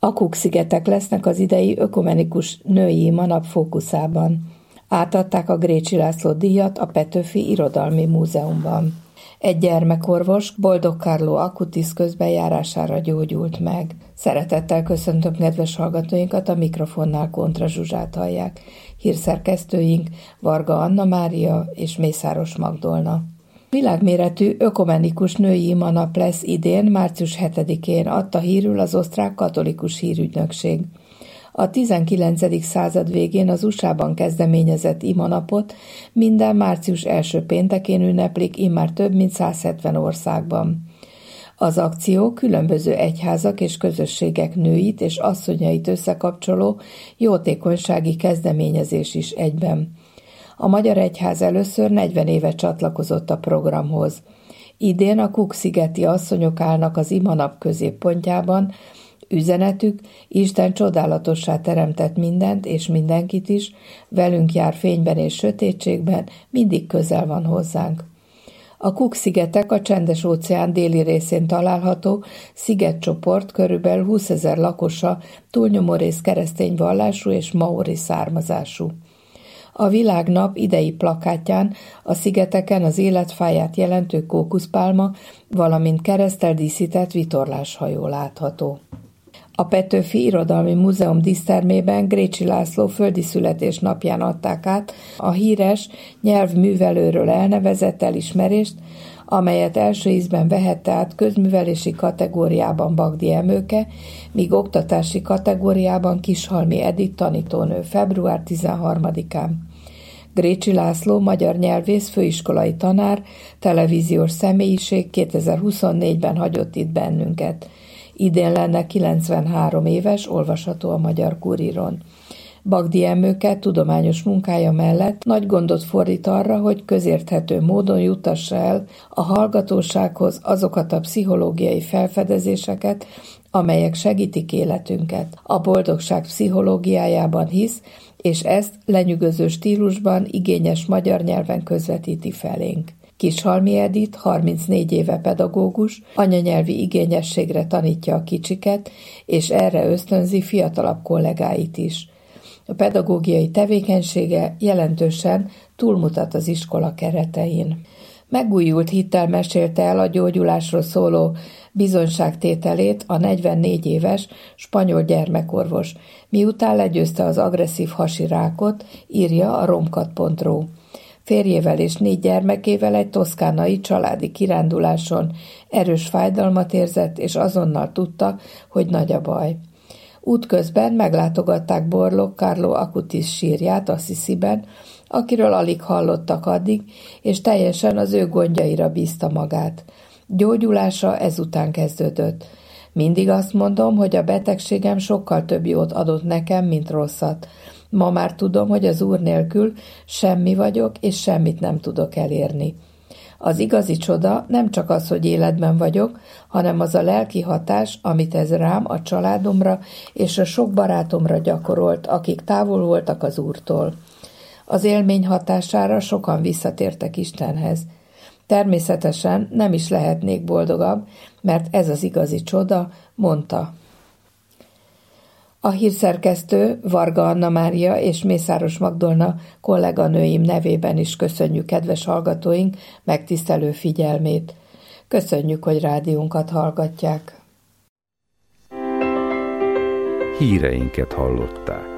A Cook-szigetek lesznek az idei ökumenikus női imanap fókuszában. Átadták a Grécsi László díjat a Petőfi Irodalmi Múzeumban. Egy gyermekorvos, Boldog Carlo Acutis közbenjárására gyógyult meg. Szeretettel köszöntöm kedves hallgatóinkat, a mikrofonnál Kontra Zsuzsát hallják. Hírszerkesztőink Varga Anna Mária és Mészáros Magdolna. Világméretű ökumenikus női imanap lesz idén, március 7-én, adta hírül az osztrák katolikus hírügynökség. A 19. század végén az USA-ban kezdeményezett imanapot minden március első péntekén ünneplik immár több mint 170 országban. Az akció különböző egyházak és közösségek nőit és asszonyait összekapcsoló jótékonysági kezdeményezés is egyben. A Magyar Egyház először 40 éve csatlakozott a programhoz. Idén a Cook-szigeti asszonyok állnak az imanap középpontjában. Üzenetük: Isten csodálatossá teremtett mindent és mindenkit is, velünk jár fényben és sötétségben, mindig közel van hozzánk. A Cook-szigetek a Csendes-óceán déli részén található szigetcsoport, körülbelül 20 000 lakosa, túlnyomórészt keresztény vallású és maori származású. A Világnap idei plakátján a szigeteken az életfáját jelentő kókuszpálma, valamint kereszttel díszített vitorláshajó látható. A Petőfi Irodalmi Múzeum dísztermében Grécsi László földi születésnapján adták át a híres nyelvművelőről elnevezett elismerést, amelyet első ízben vehette át közművelési kategóriában Bagdi Emőke, míg oktatási kategóriában Kishalmi Edith tanítónő február 13-án. Grécsi László magyar nyelvész, főiskolai tanár, televíziós személyiség 2024-ben hagyott itt bennünket. Idén lenne 93 éves, olvasható a Magyar Kuríron. Bagdi Emőke tudományos munkája mellett nagy gondot fordít arra, hogy közérthető módon juttassa el a hallgatósághoz azokat a pszichológiai felfedezéseket, amelyek segítik életünket. A boldogság pszichológiájában hisz, és ezt lenyűgöző stílusban, igényes magyar nyelven közvetíti felénk. Kishalmi Edith 34 éve pedagógus, anyanyelvi igényességre tanítja a kicsiket, és erre ösztönzi fiatalabb kollégáit is. A pedagógiai tevékenysége jelentősen túlmutat az iskola keretein. Megújult hittel mesélte el a gyógyulásról szóló bizonyságtételét a 44 éves spanyol gyermekorvos, miután legyőzte az agresszív hasi rákot, írja a romkat.ru. Férjével és 4 gyermekével egy toszkánai családi kiránduláson erős fájdalmat érzett, és azonnal tudta, hogy nagy a baj. Útközben meglátogatták Boldog Carlo Acutis sírját Assisiben, akiről alig hallottak addig, és teljesen az ő gondjaira bízta magát. Gyógyulása ezután kezdődött. Mindig azt mondom, hogy a betegségem sokkal több jót adott nekem, mint rosszat. Ma már tudom, hogy az Úr nélkül semmi vagyok, és semmit nem tudok elérni. Az igazi csoda nem csak az, hogy életben vagyok, hanem az a lelki hatás, amit ez rám, a családomra és a sok barátomra gyakorolt, akik távol voltak az Úrtól. Az élmény hatására sokan visszatértek Istenhez. Természetesen nem is lehetnék boldogabb, mert ez az igazi csoda, mondta. A hírszerkesztő Varga Anna Mária és Mészáros Magdolna kolléganőim nevében is köszönjük kedves hallgatóink megtisztelő figyelmét. Köszönjük, hogy rádiónkat hallgatják. Híreinket hallották.